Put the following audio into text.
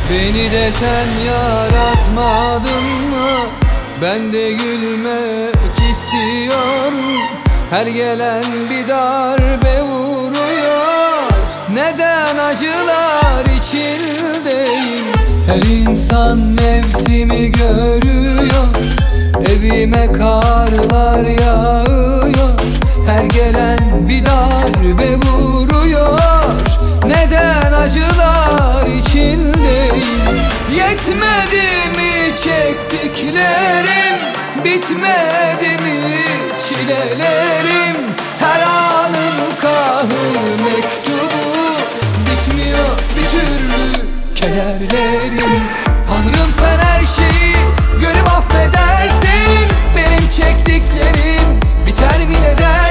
Beni de sen yaratmadın mı? Ben de gülmek istiyorum. Her gelen bir darbe vuruyor. Neden acılar içindeyim? Her insan mevsimi görüyor. Evime karlar yağıyor. Her gelen bir darbe vuruyor. Neden acılar içindeyim? Yetmedi mi çektiklerim? Bitmedi mi çilelerim? Her anın kahır mektubu, bitmiyor bir türlü kederlerim. Tanrım sen her şeyi görüp affedersin. Benim çektiklerim biter mi neden?